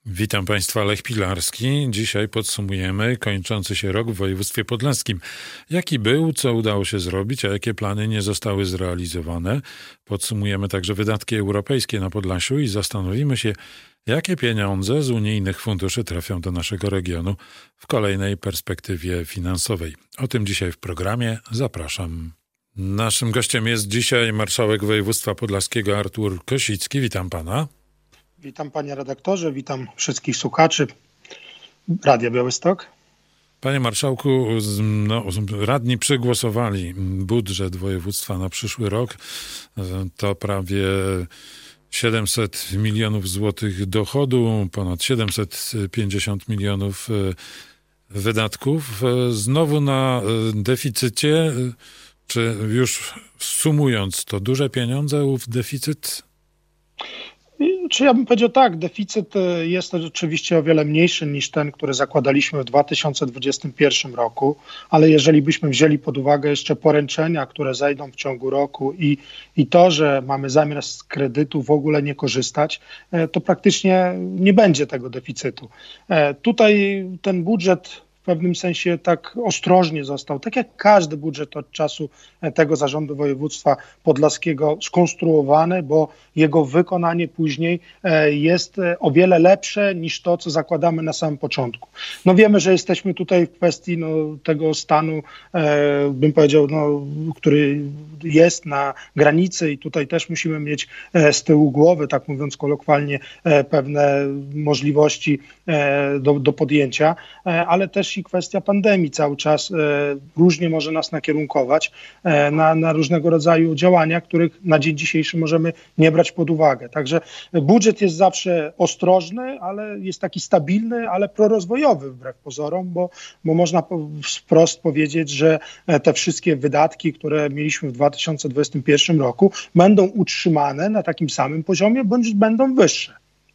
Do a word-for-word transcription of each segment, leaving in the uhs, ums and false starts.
Witam Państwa, Lech Pilarski. Dzisiaj podsumujemy kończący się rok w województwie podlaskim. Jaki był, co udało się zrobić, a jakie plany nie zostały zrealizowane. Podsumujemy także wydatki europejskie na Podlasiu i zastanowimy się, jakie pieniądze z unijnych funduszy trafią do naszego regionu w kolejnej perspektywie finansowej. O tym dzisiaj w programie. Zapraszam. Naszym gościem jest dzisiaj marszałek województwa podlaskiego Artur Kosicki. Witam pana. Witam panie redaktorze, witam wszystkich słuchaczy Radia Białystok. Panie marszałku, no, radni przegłosowali budżet województwa na przyszły rok. To prawie siedemset milionów złotych dochodu, ponad siedemset pięćdziesiąt milionów wydatków. Znowu na deficycie, czy już sumując to duże pieniądze, ów deficyt? Czy ja bym powiedział tak, deficyt jest oczywiście o wiele mniejszy niż ten, który zakładaliśmy w dwa tysiące dwudziestym pierwszym roku, ale jeżeli byśmy wzięli pod uwagę jeszcze poręczenia, które zajdą w ciągu roku i, i to, że mamy zamiar z kredytu w ogóle nie korzystać, to praktycznie nie będzie tego deficytu. Tutaj ten budżet w pewnym sensie tak ostrożnie został, tak jak każdy budżet od czasu tego zarządu województwa podlaskiego skonstruowany, bo jego wykonanie później jest o wiele lepsze niż to, co zakładamy na samym początku. No wiemy, że jesteśmy tutaj w kwestii no, tego stanu, bym powiedział, no, który jest na granicy i tutaj też musimy mieć z tyłu głowy, tak mówiąc kolokwialnie, pewne możliwości do, do podjęcia, ale też i kwestia pandemii cały czas różnie może nas nakierunkować na, na różnego rodzaju działania, których na dzień dzisiejszy możemy nie brać pod uwagę. Także budżet jest zawsze ostrożny, ale jest taki stabilny, ale prorozwojowy wbrew pozorom, bo, bo można wprost powiedzieć, że te wszystkie wydatki, które mieliśmy w dwa tysiące dwudziestym pierwszym roku, będą utrzymane na takim samym poziomie, bądź będą wyższe.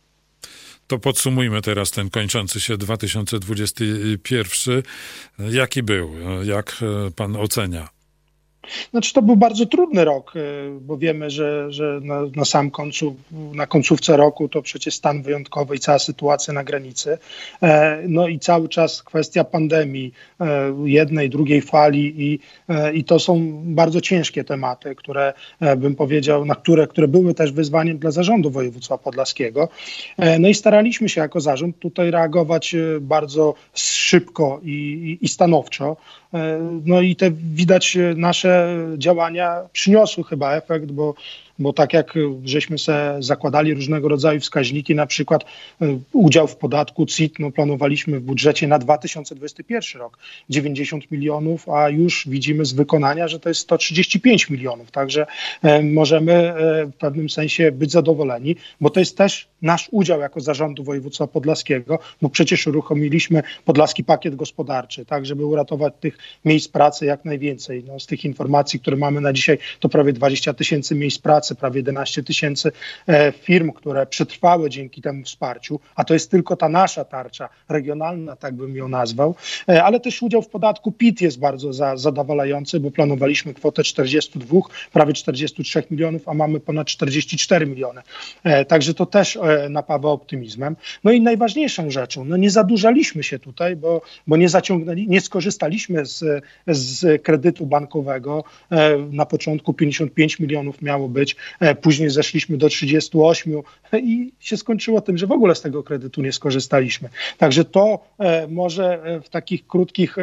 To podsumujmy teraz ten kończący się dwa tysiące dwudziesty pierwszy. Jaki był? Jak pan ocenia? Znaczy to był bardzo trudny rok, bo wiemy, że, że na, na sam końcu, na końcówce roku to przecież stan wyjątkowy i cała sytuacja na granicy. No i cały czas kwestia pandemii, jednej, drugiej fali i, i to są bardzo ciężkie tematy, które bym powiedział, na które, które były też wyzwaniem dla zarządu województwa podlaskiego. No i staraliśmy się jako zarząd tutaj reagować bardzo szybko i, i, i stanowczo. No i te widać nasze działania przyniosły chyba efekt, bo, bo tak jak żeśmy se zakładali różnego rodzaju wskaźniki, na przykład udział w podatku C I T, no planowaliśmy w budżecie na dwa tysiące dwudziesty pierwszy rok dziewięćdziesiąt milionów, a już widzimy z wykonania, że to jest sto trzydzieści pięć milionów. Także możemy w pewnym sensie być zadowoleni, bo to jest też nasz udział jako zarządu województwa podlaskiego, bo przecież uruchomiliśmy Podlaski Pakiet Gospodarczy, tak żeby uratować tych miejsc pracy jak najwięcej. No, z tych informacji, które mamy na dzisiaj, to prawie dwadzieścia tysięcy miejsc pracy, prawie jedenaście tysięcy firm, które przetrwały dzięki temu wsparciu, a to jest tylko ta nasza tarcza regionalna, tak bym ją nazwał, ale też udział w podatku P I T jest bardzo za, zadowalający, bo planowaliśmy kwotę czterdzieści dwa, prawie czterdzieści trzy milionów, a mamy ponad czterdzieści cztery miliony. Także to też napawa optymizmem. No i najważniejszą rzeczą, no nie zadłużaliśmy się tutaj, bo, bo nie zaciągnęli, nie skorzystaliśmy z, z kredytu bankowego. Na początku pięćdziesiąt pięć milionów miało być, później zeszliśmy do trzydziestu ośmiu i się skończyło tym, że w ogóle z tego kredytu nie skorzystaliśmy. Także to może w takich krótkich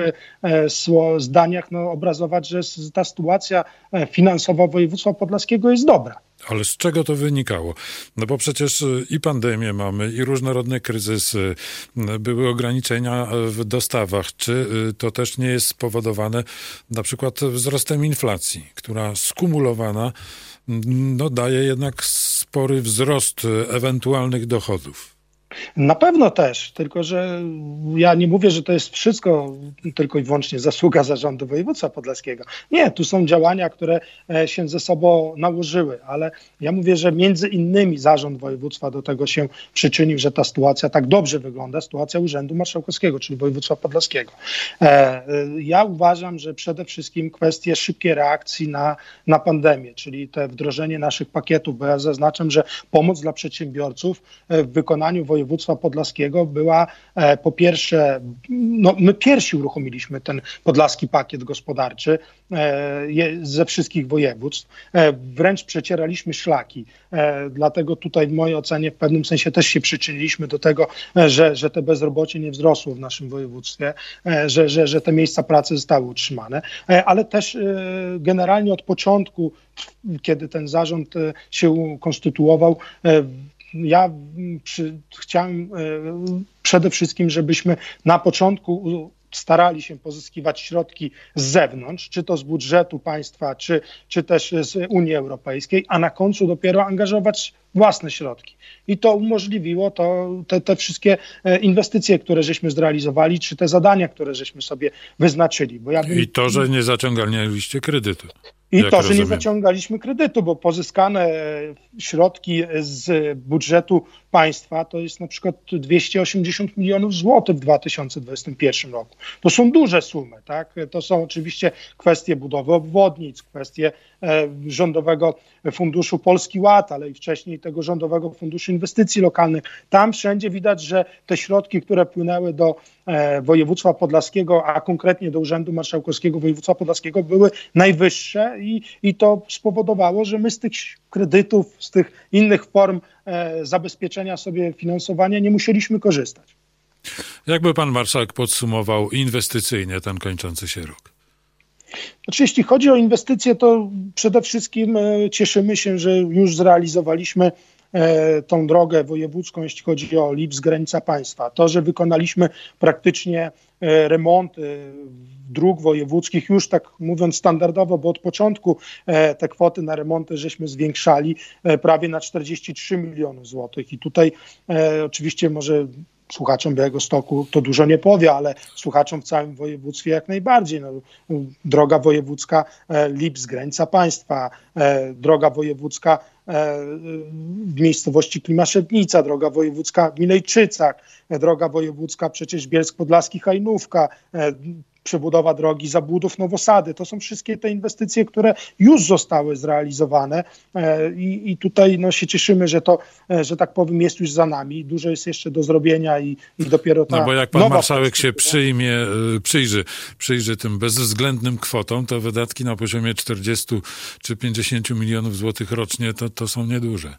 zdaniach no, obrazować, że ta sytuacja finansowa województwa podlaskiego jest dobra. Ale z czego to wynikało? No bo przecież i pandemię mamy, i różnorodne kryzysy, były ograniczenia w dostawach. Czy to też nie jest spowodowane na przykład wzrostem inflacji, która skumulowana no, daje jednak spory wzrost ewentualnych dochodów? Na pewno też, tylko że ja nie mówię, że to jest wszystko tylko i wyłącznie zasługa zarządu województwa podlaskiego. Nie, tu są działania, które się ze sobą nałożyły, ale ja mówię, że między innymi zarząd województwa do tego się przyczynił, że ta sytuacja tak dobrze wygląda, sytuacja Urzędu Marszałkowskiego, czyli województwa podlaskiego. Ja uważam, że przede wszystkim kwestie szybkiej reakcji na, na pandemię, czyli te wdrożenie naszych pakietów, bo ja zaznaczam, że pomoc dla przedsiębiorców w wykonaniu województwa województwa podlaskiego była po pierwsze, no my pierwsi uruchomiliśmy ten podlaski pakiet gospodarczy ze wszystkich województw. Wręcz przecieraliśmy szlaki. Dlatego tutaj w mojej ocenie w pewnym sensie też się przyczyniliśmy do tego, że, że te bezrobocie nie wzrosło w naszym województwie, że, że, że te miejsca pracy zostały utrzymane, ale też generalnie od początku, kiedy ten zarząd się konstytuował, ja przy, chciałem przede wszystkim, żebyśmy na początku starali się pozyskiwać środki z zewnątrz, czy to z budżetu państwa, czy, czy też z Unii Europejskiej, a na końcu dopiero angażować własne środki. I to umożliwiło to, te, te wszystkie inwestycje, które żeśmy zrealizowali, czy te zadania, które żeśmy sobie wyznaczyli. Bo ja bym... I to, że nie zaciągaliście kredytu. I to, że nie zaciągaliśmy kredytu, bo pozyskane środki z budżetu państwa to jest na przykład dwieście osiemdziesiąt milionów złotych w dwa tysiące dwudziestym pierwszym roku. To są duże sumy, tak? To są oczywiście kwestie budowy obwodnic, kwestie e, Rządowego Funduszu Polski Ład, ale i wcześniej tego Rządowego Funduszu Inwestycji Lokalnych. Tam wszędzie widać, że te środki, które płynęły do e, województwa podlaskiego, a konkretnie do Urzędu Marszałkowskiego Województwa Podlaskiego były najwyższe i, i to spowodowało, że my z tych kredytów, z tych innych form e, zabezpieczenia sobie finansowania nie musieliśmy korzystać. Jakby pan marszałek podsumował inwestycyjnie ten kończący się rok? Znaczy, jeśli chodzi o inwestycje, to przede wszystkim e, cieszymy się, że już zrealizowaliśmy e, tą drogę wojewódzką, jeśli chodzi o Lipsk, granica państwa. To, że wykonaliśmy praktycznie e, remonty dróg wojewódzkich, już tak mówiąc standardowo, bo od początku e, te kwoty na remonty żeśmy zwiększali e, prawie na czterdzieści trzy miliony złotych. I tutaj e, oczywiście może słuchaczom Białegostoku to dużo nie powie, ale słuchaczom w całym województwie jak najbardziej. No, droga wojewódzka e, Lipsk, granica państwa, e, droga wojewódzka e, w miejscowości Klimaszewnica, droga wojewódzka w Milejczycach, e, droga wojewódzka przecież Bielsk Podlaski, Hajnówka, e, przebudowa drogi Zabłudów, Nowosady. To są wszystkie te inwestycje, które już zostały zrealizowane i, i tutaj no, się cieszymy, że to, że tak powiem, jest już za nami. Dużo jest jeszcze do zrobienia i, i dopiero ta No bo jak pan marszałek się przyjmie, przyjrzy, przyjrzy tym bezwzględnym kwotom, to wydatki na poziomie czterdziestu czy pięćdziesięciu milionów złotych rocznie to, to są nieduże.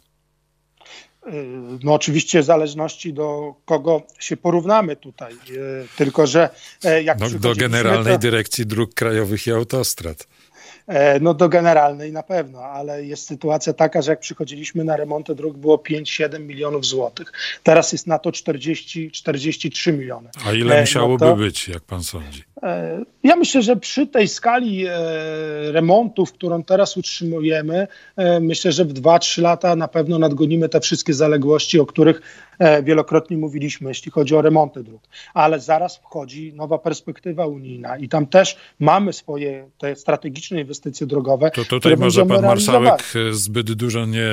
No oczywiście w zależności do kogo się porównamy tutaj, tylko że jak no, do Generalnej to... Dyrekcji Dróg Krajowych i Autostrad. No do generalnej na pewno, ale jest sytuacja taka, że jak przychodziliśmy na remonty dróg było pięć siedem milionów złotych. Teraz jest na to czterdzieści czterdzieści trzy miliony. A ile musiałoby no to, być, jak pan sądzi? Ja myślę, że przy tej skali remontów, którą teraz utrzymujemy, myślę, że w dwa trzy lata na pewno nadgonimy te wszystkie zaległości, o których wielokrotnie mówiliśmy, jeśli chodzi o remonty dróg. Ale zaraz wchodzi nowa perspektywa unijna i tam też mamy swoje te strategiczne inwestycje drogowe. To tutaj może pan marszałek zbyt dużo nie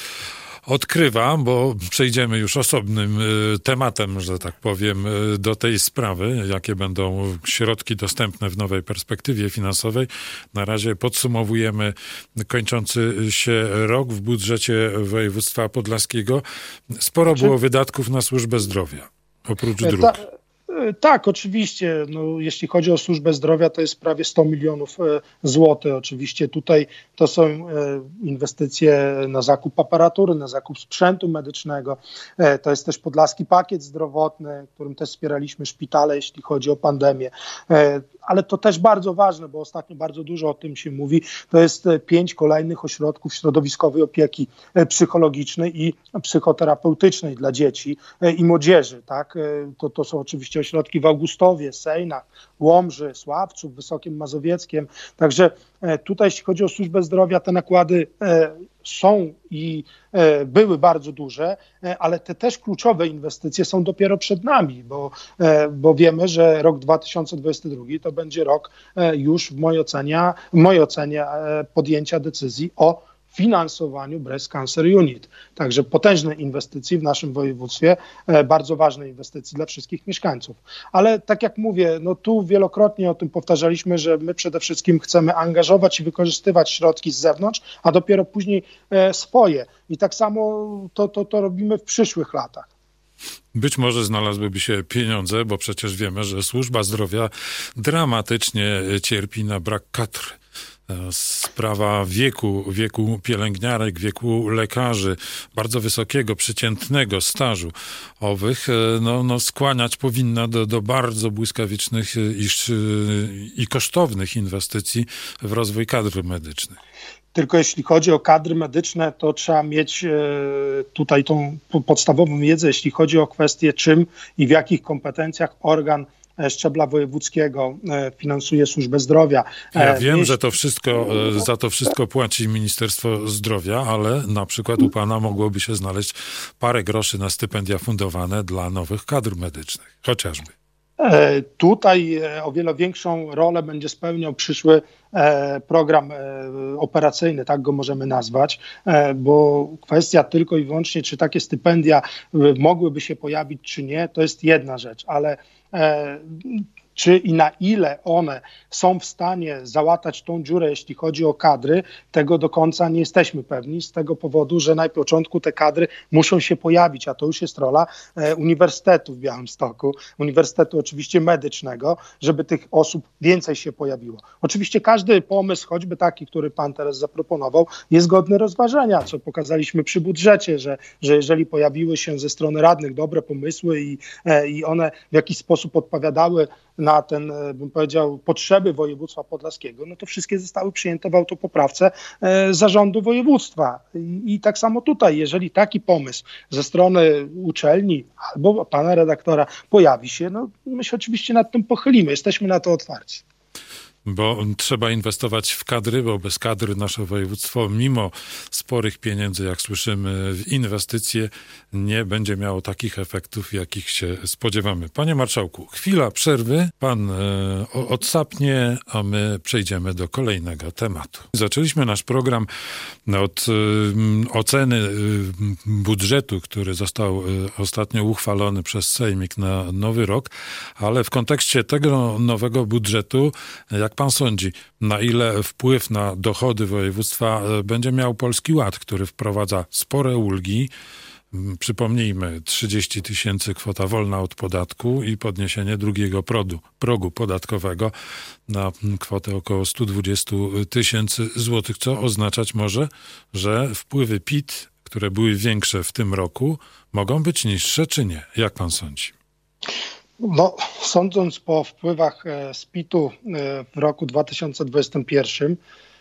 odkrywa, bo przejdziemy już osobnym tematem, że tak powiem, do tej sprawy, jakie będą środki dostępne w nowej perspektywie finansowej. Na razie podsumowujemy kończący się rok w budżecie województwa podlaskiego. Sporo Czy... było wydatków na służbę zdrowia, oprócz dróg. Ta... Tak, oczywiście. No, jeśli chodzi o służbę zdrowia, to jest prawie sto milionów złotych. Oczywiście tutaj to są inwestycje na zakup aparatury, na zakup sprzętu medycznego. To jest też Podlaski Pakiet Zdrowotny, którym też wspieraliśmy szpitale, jeśli chodzi o pandemię. Ale to też bardzo ważne, bo ostatnio bardzo dużo o tym się mówi. To jest pięć kolejnych ośrodków środowiskowej opieki psychologicznej i psychoterapeutycznej dla dzieci i młodzieży. Tak? To, to są oczywiście ośrodki w Augustowie, Sejnach, Łomży, Sławcu, Wysokim Mazowieckiem. Także tutaj, jeśli chodzi o służbę zdrowia, te nakłady są i były bardzo duże, ale te też kluczowe inwestycje są dopiero przed nami, bo, bo wiemy, że rok dwa tysiące dwudziesty drugi to będzie rok już w mojej ocenie, w mojej ocenie podjęcia decyzji o finansowaniu Breast Cancer Unit. Także potężne inwestycje w naszym województwie, bardzo ważne inwestycje dla wszystkich mieszkańców. Ale tak jak mówię, no tu wielokrotnie o tym powtarzaliśmy, że my przede wszystkim chcemy angażować i wykorzystywać środki z zewnątrz, a dopiero później swoje. I tak samo to, to, to robimy w przyszłych latach. Być może znalazłyby się pieniądze, bo przecież wiemy, że służba zdrowia dramatycznie cierpi na brak kadr. Sprawa wieku, wieku pielęgniarek, wieku lekarzy, bardzo wysokiego, przeciętnego stażu owych, no, no skłaniać powinna do, do bardzo błyskawicznych i, i kosztownych inwestycji w rozwój kadr medycznych. Tylko jeśli chodzi o kadry medyczne, to trzeba mieć tutaj tą podstawową wiedzę, jeśli chodzi o kwestię, czym i w jakich kompetencjach organ szczebla wojewódzkiego finansuje służbę zdrowia. Ja wiem, że to wszystko, za to wszystko płaci Ministerstwo Zdrowia, ale na przykład u pana mogłoby się znaleźć parę groszy na stypendia fundowane dla nowych kadr medycznych, chociażby. Tutaj o wiele większą rolę będzie spełniał przyszły program operacyjny, tak go możemy nazwać, bo kwestia tylko i wyłącznie, czy takie stypendia mogłyby się pojawić, czy nie, to jest jedna rzecz, ale czy i na ile one są w stanie załatać tą dziurę, jeśli chodzi o kadry, tego do końca nie jesteśmy pewni, z tego powodu, że na początku te kadry muszą się pojawić, a to już jest rola Uniwersytetu w Białymstoku, Uniwersytetu oczywiście medycznego, żeby tych osób więcej się pojawiło. Oczywiście każdy pomysł, choćby taki, który pan teraz zaproponował, jest godny rozważenia, co pokazaliśmy przy budżecie, że, że jeżeli pojawiły się ze strony radnych dobre pomysły i, i one w jakiś sposób odpowiadały na ten, bym powiedział, potrzeby województwa podlaskiego, no to wszystkie zostały przyjęte w autopoprawce e, zarządu województwa. I, I tak samo tutaj, jeżeli taki pomysł ze strony uczelni albo pana redaktora pojawi się, no my się oczywiście nad tym pochylimy, jesteśmy na to otwarci. Bo trzeba inwestować w kadry, bo bez kadry nasze województwo, mimo sporych pieniędzy, jak słyszymy, w inwestycje, nie będzie miało takich efektów, jakich się spodziewamy. Panie marszałku, chwila przerwy, pan e, odsapnie, a my przejdziemy do kolejnego tematu. Zaczęliśmy nasz program od e, oceny e, budżetu, który został e, ostatnio uchwalony przez Sejmik na nowy rok, ale w kontekście tego nowego budżetu, jak pan sądzi, na ile wpływ na dochody województwa będzie miał Polski Ład, który wprowadza spore ulgi? Przypomnijmy, trzydzieści tysięcy kwota wolna od podatku i podniesienie drugiego progu, progu podatkowego na kwotę około sto dwadzieścia tysięcy złotych, co oznaczać może, że wpływy P I T, które były większe w tym roku, mogą być niższe czy nie? Jak pan sądzi? No, sądząc po wpływach z P I T-u w roku dwa tysiące dwudziestym pierwszym,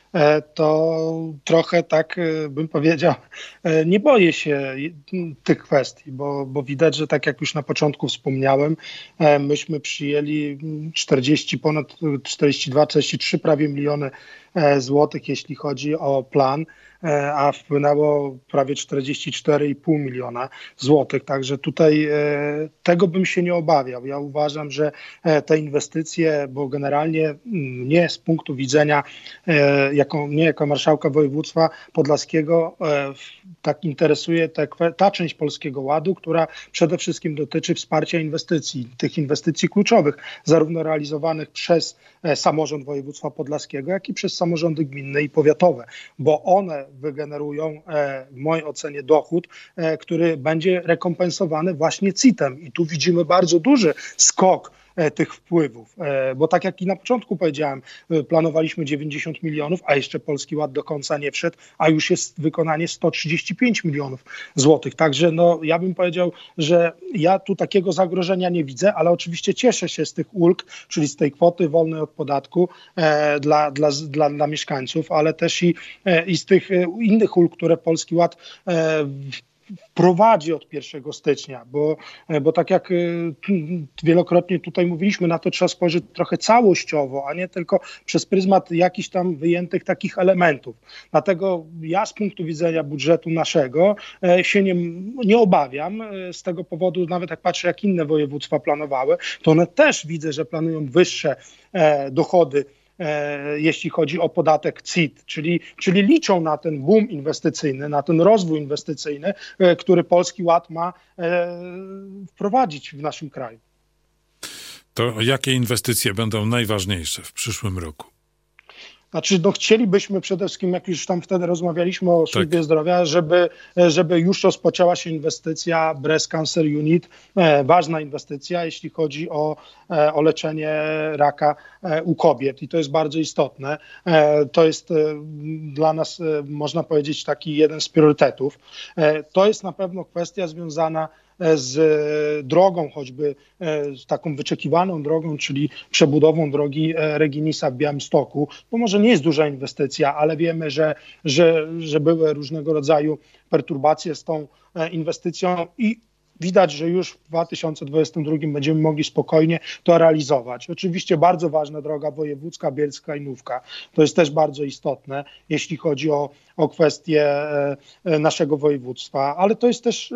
to trochę tak bym powiedział, nie boję się tych kwestii, bo, bo widać, że tak jak już na początku wspomniałem, myśmy przyjęli czterdzieści, ponad czterdzieści dwa, czterdzieści trzy prawie miliony złotych, jeśli chodzi o plan, a wpłynęło prawie czterdzieści cztery i pół miliona złotych. Także tutaj tego bym się nie obawiał. Ja uważam, że te inwestycje, bo generalnie mnie z punktu widzenia, jako, mnie jako marszałka województwa podlaskiego, tak interesuje te, ta część Polskiego Ładu, która przede wszystkim dotyczy wsparcia inwestycji, tych inwestycji kluczowych, zarówno realizowanych przez samorząd województwa podlaskiego, jak i przez samorządy gminne i powiatowe, bo one wygenerują w mojej ocenie dochód, który będzie rekompensowany właśnie C I T-em. I tu widzimy bardzo duży skok tych wpływów, bo tak jak i na początku powiedziałem, planowaliśmy dziewięćdziesiąt milionów, a jeszcze Polski Ład do końca nie wszedł, a już jest wykonanie sto trzydzieści pięć milionów złotych. Także no, ja bym powiedział, że ja tu takiego zagrożenia nie widzę, ale oczywiście cieszę się z tych ulg, czyli z tej kwoty wolnej od podatku e, dla, dla, dla, dla mieszkańców, ale też i, e, i z tych innych ulg, które Polski Ład e, wprowadzi od pierwszego stycznia, bo, bo tak jak wielokrotnie tutaj mówiliśmy, na to trzeba spojrzeć trochę całościowo, a nie tylko przez pryzmat jakichś tam wyjętych takich elementów. Dlatego ja z punktu widzenia budżetu naszego się nie, nie obawiam. Z tego powodu, nawet jak patrzę, jak inne województwa planowały, to one też widzę, że planują wyższe dochody, jeśli chodzi o podatek C I T, czyli, czyli liczą na ten boom inwestycyjny, na ten rozwój inwestycyjny, który Polski Ład ma wprowadzić w naszym kraju. To jakie inwestycje będą najważniejsze w przyszłym roku? Znaczy, no chcielibyśmy przede wszystkim, jak już tam wtedy rozmawialiśmy o służbie tak. zdrowia, żeby, żeby już rozpoczęła się inwestycja Breast Cancer Unit, e, ważna inwestycja, jeśli chodzi o, e, o leczenie raka e, u kobiet i to jest bardzo istotne. E, to jest e, dla nas, e, można powiedzieć, taki jeden z priorytetów. E, to jest na pewno kwestia związana z drogą, choćby z taką wyczekiwaną drogą, czyli przebudową drogi Reginisa w Białymstoku. To może nie jest duża inwestycja, ale wiemy, że, że, że były różnego rodzaju perturbacje z tą inwestycją i widać, że już w dwa tysiące dwudziestym drugim będziemy mogli spokojnie to realizować. Oczywiście bardzo ważna droga wojewódzka Bielsko-Krajnówka. To jest też bardzo istotne, jeśli chodzi o, o kwestie naszego województwa, ale to jest też,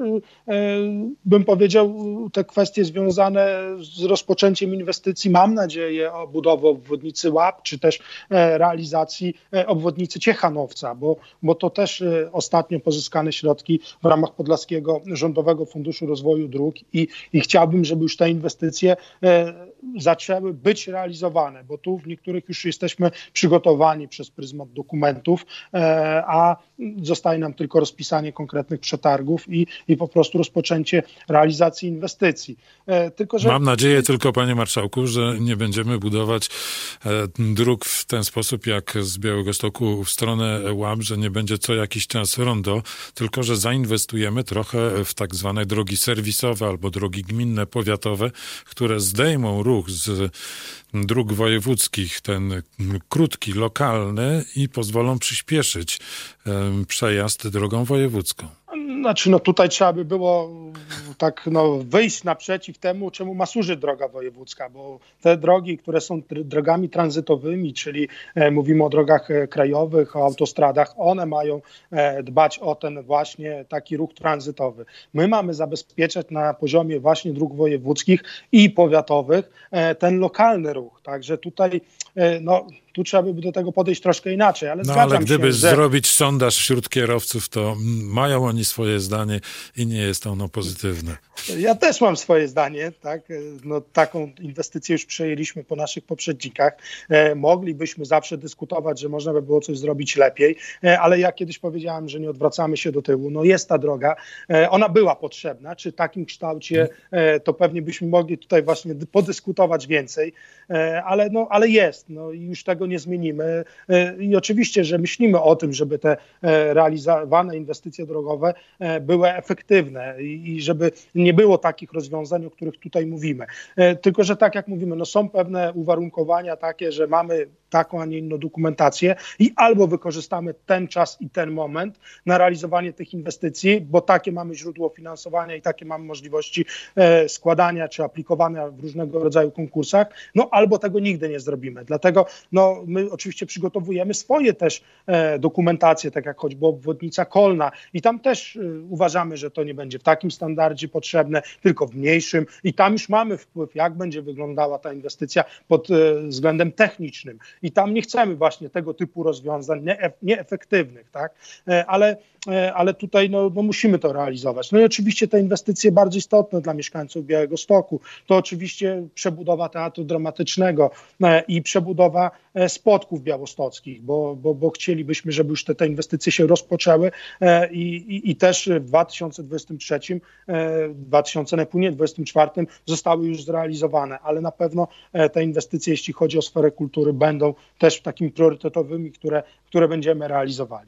bym powiedział, te kwestie związane z rozpoczęciem inwestycji, mam nadzieję, o budowę obwodnicy Łap, czy też realizacji obwodnicy Ciechanowca, bo, bo to też ostatnio pozyskane środki w ramach Podlaskiego Rządowego Funduszu Rozwoju Dróg i, i chciałbym, żeby już te inwestycje e, zaczęły być realizowane, bo tu w niektórych już jesteśmy przygotowani przez pryzmat dokumentów, e, a zostaje nam tylko rozpisanie konkretnych przetargów i, i po prostu rozpoczęcie realizacji inwestycji. E, tylko, że... Mam nadzieję tylko, panie marszałku, że nie będziemy budować e, dróg w ten sposób jak z Białegostoku w stronę Łap, że nie będzie co jakiś czas rondo, tylko że zainwestujemy trochę w tak zwane drogi serwisowe albo drogi gminne, powiatowe, które zdejmą ruch z dróg wojewódzkich, ten krótki, lokalny i pozwolą przyspieszyć um, przejazd drogą wojewódzką. Znaczy, no tutaj trzeba by było tak no, wyjść naprzeciw temu, czemu ma służyć droga wojewódzka, bo te drogi, które są drogami tranzytowymi, czyli e, mówimy o drogach e, krajowych, o autostradach, one mają e, dbać o ten właśnie taki ruch tranzytowy. My mamy zabezpieczać na poziomie właśnie dróg wojewódzkich i powiatowych e, ten lokalny ruch, także tutaj e, no tu trzeba by do tego podejść troszkę inaczej, ale no, zgadzam ale gdyby się, że... zrobić sondaż wśród kierowców, to mają oni swoje zdanie i nie jest ono pozytywne. Ja też mam swoje zdanie, tak? No, taką inwestycję już przejęliśmy po naszych poprzednikach. E, moglibyśmy zawsze dyskutować, że można by było coś zrobić lepiej, e, ale ja kiedyś powiedziałem, że nie odwracamy się do tyłu. No jest ta droga, e, ona była potrzebna, czy w takim kształcie, e, to pewnie byśmy mogli tutaj właśnie podyskutować więcej, e, ale, no, ale jest, no i już tego nie zmienimy. E, I oczywiście, że myślimy o tym, żeby te e, realizowane inwestycje drogowe e, były efektywne i, i żeby nie było takich rozwiązań, o których tutaj mówimy. E, tylko, że tak jak mówimy, no są pewne uwarunkowania takie, że mamy taką, a nie inną dokumentację i albo wykorzystamy ten czas i ten moment na realizowanie tych inwestycji, bo takie mamy źródło finansowania i takie mamy możliwości e, składania czy aplikowania w różnego rodzaju konkursach, no albo tego nigdy nie zrobimy. Dlatego no, my oczywiście przygotowujemy swoje też e, dokumentacje, tak jak choćby obwodnica Kolna i tam też e, uważamy, że to nie będzie w takim standardzie potrzebne, tylko w mniejszym i tam już mamy wpływ, jak będzie wyglądała ta inwestycja pod e, względem technicznym. I tam nie chcemy właśnie tego typu rozwiązań nie, nieefektywnych, tak? Ale, ale tutaj no, no musimy to realizować. No i oczywiście te inwestycje bardzo istotne dla mieszkańców Białegostoku. To oczywiście przebudowa teatru dramatycznego i przebudowa spotków białostockich, bo, bo, bo chcielibyśmy, żeby już te, te inwestycje się rozpoczęły i, i, i też w dwa tysiące dwudziestym trzecim, dwa tysiące dwudziestym czwartym zostały już zrealizowane, ale na pewno te inwestycje, jeśli chodzi o sferę kultury, będą też takimi priorytetowymi, które, które będziemy realizowali.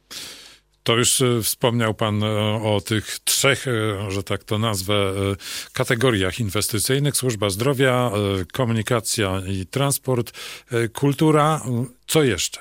To już wspomniał pan o tych trzech, że tak to nazwę, kategoriach inwestycyjnych. Służba zdrowia, komunikacja i transport, kultura. Co jeszcze?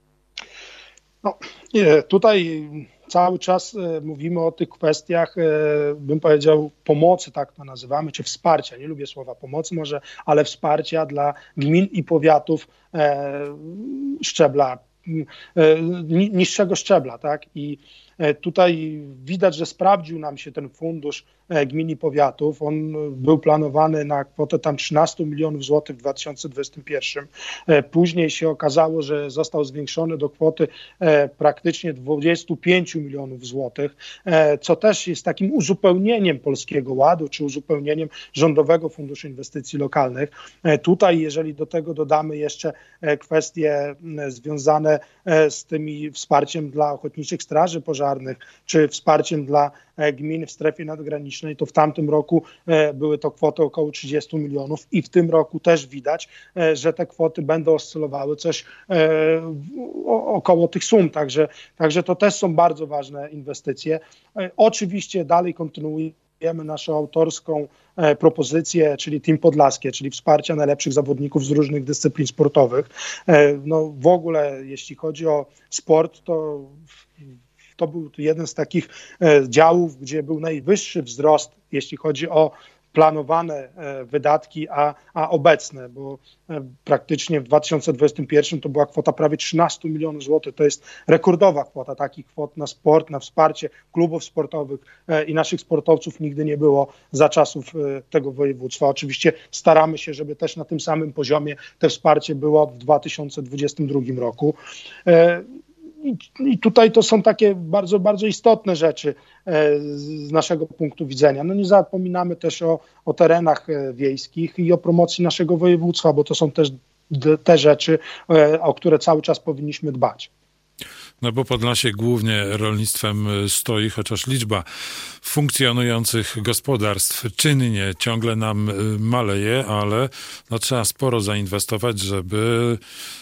No, tutaj cały czas mówimy o tych kwestiach, bym powiedział, pomocy, tak to nazywamy, czy wsparcia. Nie lubię słowa pomocy może, ale wsparcia dla gmin i powiatów szczebla, niższego szczebla, tak? I Tutaj widać, że sprawdził nam się ten fundusz gmin i powiatów. On był planowany na kwotę tam trzynaście milionów złotych w dwa tysiące dwudziestym pierwszym. Później się okazało, że został zwiększony do kwoty praktycznie dwadzieścia pięć milionów złotych, co też jest takim uzupełnieniem Polskiego Ładu, czy uzupełnieniem Rządowego Funduszu Inwestycji Lokalnych. Tutaj, jeżeli do tego dodamy jeszcze kwestie związane z tymi wsparciem dla ochotniczych straży pożarnych, czy wsparciem dla gmin w strefie nadgranicznej, to w tamtym roku były to kwoty około trzydzieści milionów i w tym roku też widać, że te kwoty będą oscylowały coś około tych sum, także, także to też są bardzo ważne inwestycje. Oczywiście dalej kontynuujemy naszą autorską propozycję, czyli Team Podlaskie, czyli wsparcia najlepszych zawodników z różnych dyscyplin sportowych. No w ogóle jeśli chodzi o sport, to to był jeden z takich działów, gdzie był najwyższy wzrost, jeśli chodzi o planowane wydatki, a, a obecne, bo praktycznie w dwa tysiące dwudziestym pierwszym to była kwota prawie trzynaście milionów złotych. To jest rekordowa kwota takich kwot na sport, na wsparcie klubów sportowych i naszych sportowców nigdy nie było za czasów tego województwa. Oczywiście staramy się, żeby też na tym samym poziomie to wsparcie było w dwa tysiące dwudziestym drugim roku. I tutaj to są takie bardzo, bardzo istotne rzeczy z naszego punktu widzenia. No nie zapominamy też o, o terenach wiejskich i o promocji naszego województwa, bo to są też te rzeczy, o które cały czas powinniśmy dbać. No bo Podlasie głównie rolnictwem stoi, chociaż liczba funkcjonujących gospodarstw czynnie ciągle nam maleje, ale no trzeba sporo zainwestować, żeby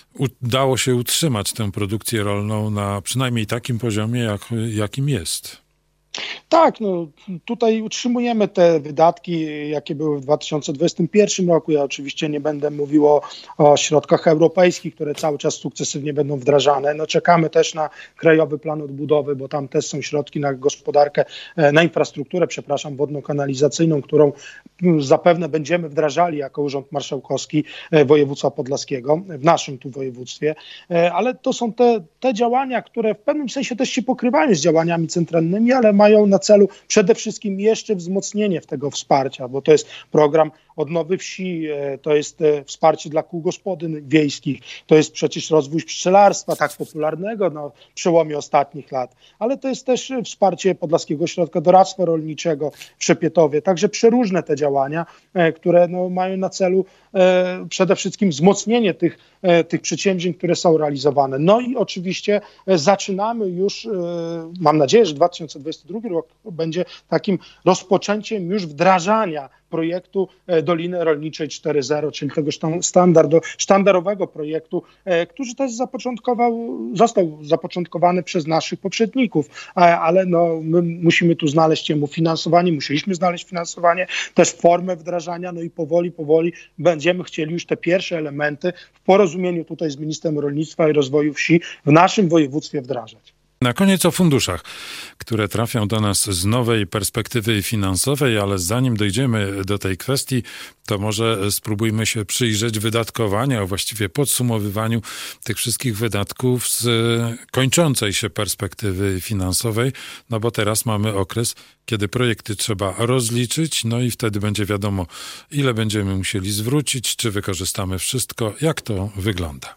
udało się utrzymać tę produkcję rolną na przynajmniej takim poziomie, jak, jakim jest. Tak, no tutaj utrzymujemy te wydatki, jakie były w dwa tysiące dwudziestym pierwszym roku. Ja oczywiście nie będę mówił o, o środkach europejskich, które cały czas sukcesywnie będą wdrażane. No czekamy też na Krajowy Plan Odbudowy, bo tam też są środki na gospodarkę, na infrastrukturę, przepraszam, wodno-kanalizacyjną, którą zapewne będziemy wdrażali jako Urząd Marszałkowski Województwa Podlaskiego, w naszym tu województwie, ale to są te, te działania, które w pewnym sensie też się pokrywają z działaniami centralnymi, ale mają na celu przede wszystkim jeszcze wzmocnienie tego wsparcia, bo to jest program Odnowy Wsi, to jest wsparcie dla kół gospodyń wiejskich, to jest przecież rozwój pszczelarstwa tak popularnego na przełomie ostatnich lat, ale to jest też wsparcie Podlaskiego Ośrodka Doradztwa Rolniczego w Szepietowie, także przeróżne te działania, które no, mają na celu e, przede wszystkim wzmocnienie tych, e, tych przedsięwzięć, które są realizowane. No i oczywiście e, zaczynamy już, e, mam nadzieję, że dwa tysiące dwudziesty drugi rok będzie takim rozpoczęciem już wdrażania projektu Doliny Rolniczej cztery zero, czyli tego standardu, sztandarowego projektu, który też zapoczątkował, został zapoczątkowany przez naszych poprzedników, ale no, my musimy tu znaleźć jemu finansowanie, musieliśmy znaleźć finansowanie, też formę wdrażania, no i powoli, powoli będziemy chcieli już te pierwsze elementy w porozumieniu tutaj z Ministrem Rolnictwa i Rozwoju Wsi w naszym województwie wdrażać. Na koniec o funduszach, które trafią do nas z nowej perspektywy finansowej, ale zanim dojdziemy do tej kwestii, to może spróbujmy się przyjrzeć wydatkowaniu, a właściwie podsumowywaniu tych wszystkich wydatków z kończącej się perspektywy finansowej, no bo teraz mamy okres, kiedy projekty trzeba rozliczyć, no i wtedy będzie wiadomo, ile będziemy musieli zwrócić, czy wykorzystamy wszystko, jak to wygląda.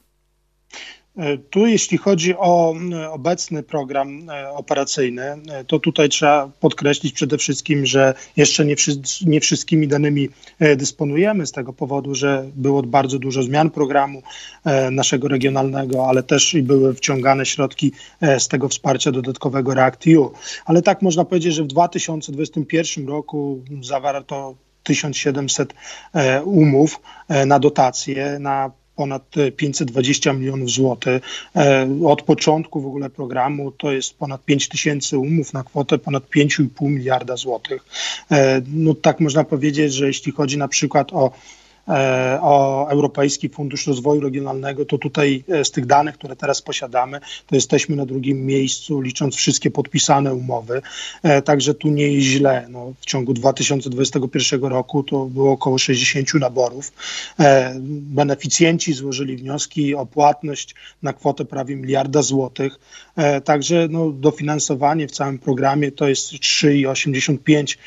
Tu jeśli chodzi o obecny program operacyjny, to tutaj trzeba podkreślić przede wszystkim, że jeszcze nie, wszyscy, nie wszystkimi danymi dysponujemy z tego powodu, że było bardzo dużo zmian programu naszego regionalnego, ale też i były wciągane środki z tego wsparcia dodatkowego REACT-E U. Ale tak można powiedzieć, że w dwa tysiące dwudziestym pierwszym roku zawarto tysiąc siedemset umów na dotacje, na ponad pięćset dwadzieścia milionów złotych. Od początku w ogóle programu to jest ponad pięć tysięcy umów na kwotę ponad pięć i pół miliarda złotych. No tak można powiedzieć, że jeśli chodzi na przykład o o Europejski Fundusz Rozwoju Regionalnego, to tutaj z tych danych, które teraz posiadamy, to jesteśmy na drugim miejscu, licząc wszystkie podpisane umowy. Także tu nie jest źle. No, w ciągu dwa tysiące dwudziestego pierwszego roku to było około sześćdziesiąt naborów. Beneficjenci złożyli wnioski o płatność na kwotę prawie miliarda złotych. Także no, dofinansowanie w całym programie to jest trzy przecinek osiemdziesiąt pięć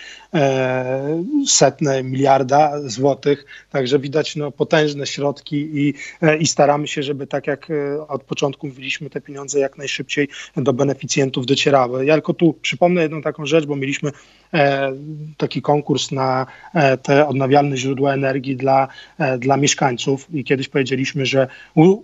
setne miliarda złotych. Także widać no, potężne środki i, i staramy się, żeby tak jak od początku mówiliśmy, te pieniądze jak najszybciej do beneficjentów docierały. Ja tylko tu przypomnę jedną taką rzecz, bo mieliśmy e, taki konkurs na e, te odnawialne źródła energii dla, e, dla mieszkańców i kiedyś powiedzieliśmy, że u,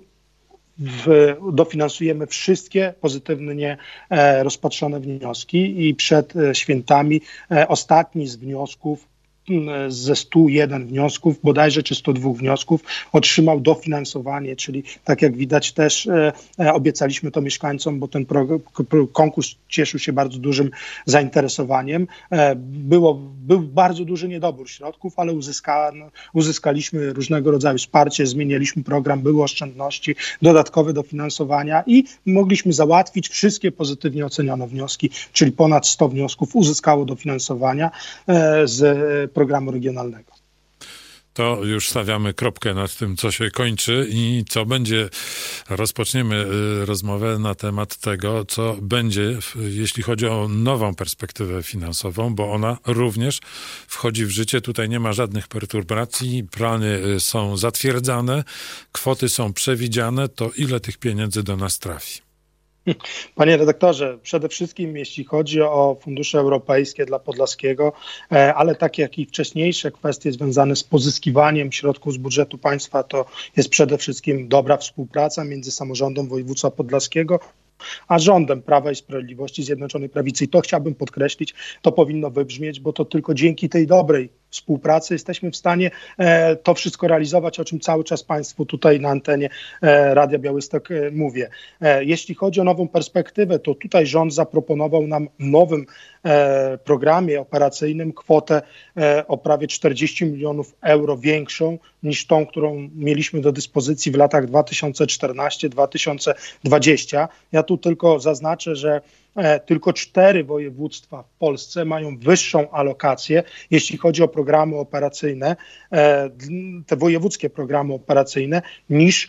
W, dofinansujemy wszystkie pozytywnie e, rozpatrzone wnioski i przed e, świętami e, ostatni z wniosków ze stu jeden wniosków, bodajże czy stu dwóch wniosków otrzymał dofinansowanie, czyli tak jak widać też e, obiecaliśmy to mieszkańcom, bo ten pro, pro, konkurs cieszył się bardzo dużym zainteresowaniem. E, było, był bardzo duży niedobór środków, ale uzyska, no, uzyskaliśmy różnego rodzaju wsparcie, zmieniliśmy program, były oszczędności, dodatkowe dofinansowania i mogliśmy załatwić wszystkie pozytywnie ocenione wnioski, czyli ponad sto wniosków uzyskało dofinansowania e, z programu regionalnego. To już stawiamy kropkę nad tym, co się kończy i co będzie. Rozpoczniemy rozmowę na temat tego, co będzie, jeśli chodzi o nową perspektywę finansową, bo ona również wchodzi w życie. Tutaj nie ma żadnych perturbacji, plany są zatwierdzane, kwoty są przewidziane. To ile tych pieniędzy do nas trafi? Panie redaktorze, przede wszystkim jeśli chodzi o fundusze europejskie dla Podlaskiego, ale takie jak i wcześniejsze kwestie związane z pozyskiwaniem środków z budżetu państwa, to jest przede wszystkim dobra współpraca między samorządem województwa podlaskiego a rządem Prawa i Sprawiedliwości, Zjednoczonej Prawicy. I to chciałbym podkreślić, to powinno wybrzmieć, bo to tylko dzięki tej dobrej współpracy jesteśmy w stanie e, to wszystko realizować, o czym cały czas Państwu tutaj na antenie e, Radia Białystok e, mówię. E, jeśli chodzi o nową perspektywę, to tutaj rząd zaproponował nam w nowym e, programie operacyjnym kwotę e, o prawie czterdzieści milionów euro większą niż tą, którą mieliśmy do dyspozycji w latach dwa tysiące czternastym do dwa tysiące dwudziestego. Ja tu tylko zaznaczę, że tylko cztery województwa w Polsce mają wyższą alokację, jeśli chodzi o programy operacyjne, te wojewódzkie programy operacyjne, niż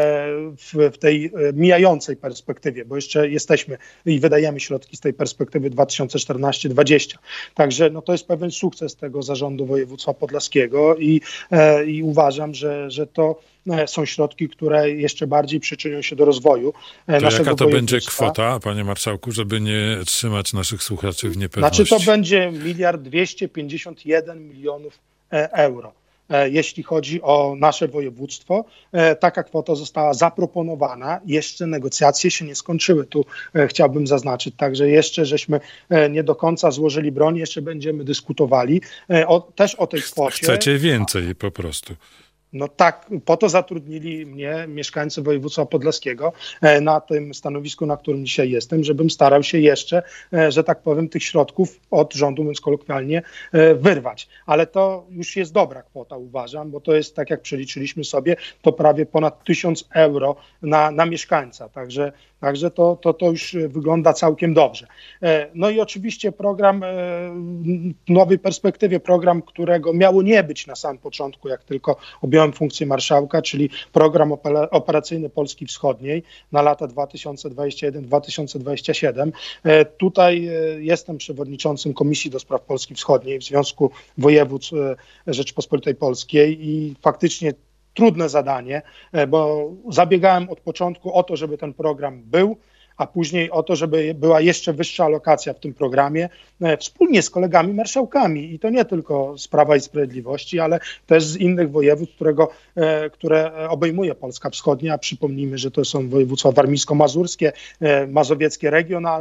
w tej mijającej perspektywie, bo jeszcze jesteśmy i wydajemy środki z tej perspektywy dwa tysiące czternasty do dwudziestego. Także no, to jest pewien sukces tego zarządu województwa podlaskiego i, i uważam, że, że to są środki, które jeszcze bardziej przyczynią się do rozwoju to naszego jaka to będzie kwota, panie marszałku, żeby nie trzymać naszych słuchaczy w niepewności? Znaczy to będzie miliard dwieście pięćdziesiąt jeden milionów euro. Jeśli chodzi o nasze województwo, taka kwota została zaproponowana. Jeszcze negocjacje się nie skończyły. Tu chciałbym zaznaczyć, także jeszcze żeśmy nie do końca złożyli broń, jeszcze będziemy dyskutowali o, też o tej kwocie. Chcecie więcej po prostu. No tak, po to zatrudnili mnie mieszkańcy województwa podlaskiego na tym stanowisku, na którym dzisiaj jestem, żebym starał się jeszcze, że tak powiem, tych środków od rządu, mówiąc kolokwialnie, wyrwać. Ale to już jest dobra kwota, uważam, bo to jest, tak jak przeliczyliśmy sobie, to prawie ponad tysiąc euro na, na mieszkańca. Także, także to, to, to już wygląda całkiem dobrze. No i oczywiście program w nowej perspektywie, program, którego miało nie być na samym początku, jak tylko objąłem funkcję marszałka, czyli program operacyjny Polski Wschodniej na lata dwa tysiące dwudziesty pierwszy do dwa tysiące dwudziestego siódmego. Tutaj jestem przewodniczącym Komisji do Spraw Polski Wschodniej w Związku Województw Rzeczypospolitej Polskiej i faktycznie trudne zadanie, bo zabiegałem od początku o to, żeby ten program był, a później o to, żeby była jeszcze wyższa alokacja w tym programie wspólnie z kolegami marszałkami i to nie tylko z Prawa i Sprawiedliwości, ale też z innych województw, którego, które obejmuje Polska Wschodnia. Przypomnijmy, że to są województwa warmińsko-mazurskie, mazowieckie regionalne,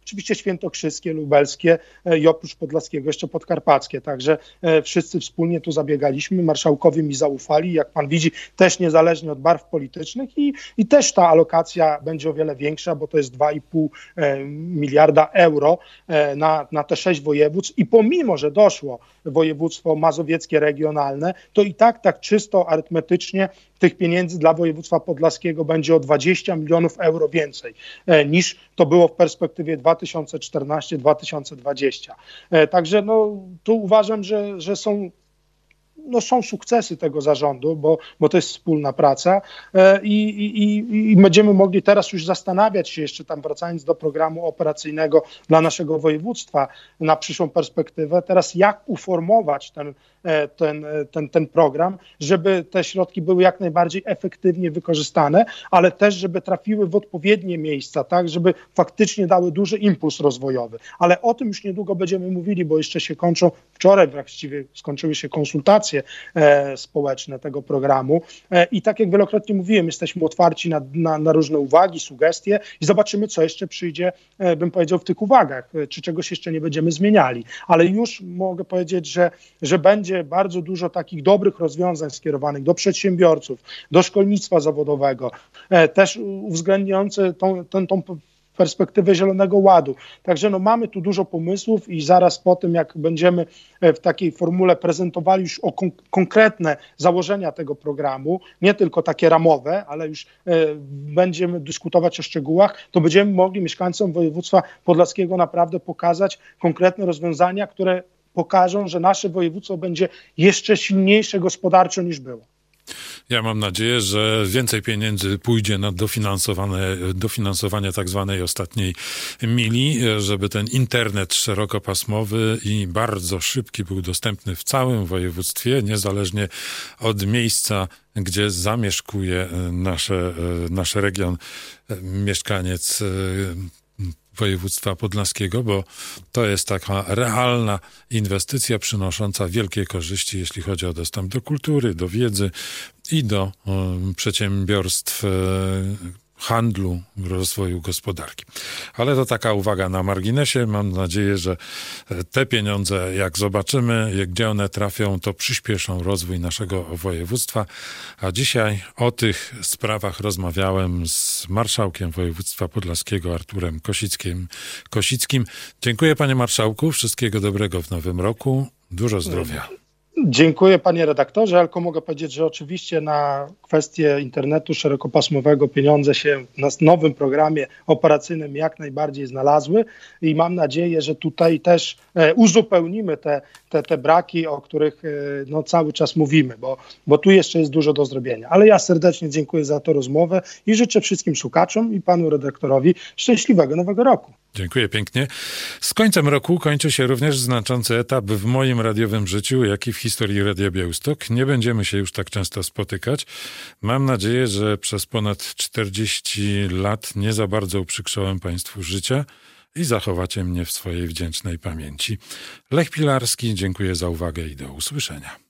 oczywiście świętokrzyskie, lubelskie i oprócz podlaskiego jeszcze podkarpackie. Także wszyscy wspólnie tu zabiegaliśmy, marszałkowie mi zaufali, jak pan widzi, też niezależnie od barw politycznych i, i też ta alokacja będzie o wiele większa, bo to jest dwa i pół miliarda euro na, na te sześć województw i pomimo, że doszło województwo mazowieckie regionalne, to i tak tak czysto arytmetycznie tych pieniędzy dla województwa podlaskiego będzie o dwadzieścia milionów euro więcej niż to było w perspektywie dwa tysiące czternasty do dwa tysiące dwudziestego. Także no, tu uważam, że, że są No są sukcesy tego zarządu, bo, bo to jest wspólna praca i, i, i będziemy mogli teraz już zastanawiać się, jeszcze tam wracając do programu operacyjnego dla naszego województwa na przyszłą perspektywę, teraz jak uformować ten, ten, ten, ten program, żeby te środki były jak najbardziej efektywnie wykorzystane, ale też żeby trafiły w odpowiednie miejsca, tak, żeby faktycznie dały duży impuls rozwojowy. Ale o tym już niedługo będziemy mówili, bo jeszcze się kończą, wczoraj właściwie skończyły się konsultacje E, społeczne tego programu e, i tak jak wielokrotnie mówiłem, jesteśmy otwarci na, na, na różne uwagi, sugestie i zobaczymy, co jeszcze przyjdzie, e, bym powiedział, w tych uwagach, e, czy czegoś jeszcze nie będziemy zmieniali, ale już mogę powiedzieć, że, że będzie bardzo dużo takich dobrych rozwiązań skierowanych do przedsiębiorców, do szkolnictwa zawodowego, e, też uwzględniające tą, tą, tą perspektywę Zielonego Ładu. Także no, mamy tu dużo pomysłów i zaraz po tym, jak będziemy w takiej formule prezentowali już o kon- konkretne założenia tego programu, nie tylko takie ramowe, ale już e, będziemy dyskutować o szczegółach, to będziemy mogli mieszkańcom województwa podlaskiego naprawdę pokazać konkretne rozwiązania, które pokażą, że nasze województwo będzie jeszcze silniejsze gospodarczo niż było. Ja mam nadzieję, że więcej pieniędzy pójdzie na dofinansowane, dofinansowanie tak zwanej ostatniej mili, żeby ten internet szerokopasmowy i bardzo szybki był dostępny w całym województwie, niezależnie od miejsca, gdzie zamieszkuje nasze, nasz region, mieszkaniec województwa podlaskiego, bo to jest taka realna inwestycja przynosząca wielkie korzyści, jeśli chodzi o dostęp do kultury, do wiedzy i do um, przedsiębiorstw, handlu, rozwoju gospodarki. Ale to taka uwaga na marginesie. Mam nadzieję, że te pieniądze, jak zobaczymy, gdzie one trafią, to przyspieszą rozwój naszego województwa. A dzisiaj o tych sprawach rozmawiałem z marszałkiem województwa podlaskiego Arturem Kosickim. Kosickim. Dziękuję, panie marszałku. Wszystkiego dobrego w nowym roku. Dużo zdrowia. Dziękuję, panie redaktorze. Ja tylko mogę powiedzieć, że oczywiście na kwestię internetu szerokopasmowego pieniądze się w nowym programie operacyjnym jak najbardziej znalazły i mam nadzieję, że tutaj też uzupełnimy te, te, te braki, o których no, cały czas mówimy, bo, bo tu jeszcze jest dużo do zrobienia. Ale ja serdecznie dziękuję za tę rozmowę i życzę wszystkim słuchaczom i panu redaktorowi szczęśliwego nowego roku. Dziękuję pięknie. Z końcem roku kończy się również znaczący etap w moim radiowym życiu, jak i w historii Radia Białystok. Nie będziemy się już tak często spotykać. Mam nadzieję, że przez ponad czterdzieści lat nie za bardzo uprzykrzyłem państwu życia i zachowacie mnie w swojej wdzięcznej pamięci. Lech Pilarski, dziękuję za uwagę i do usłyszenia.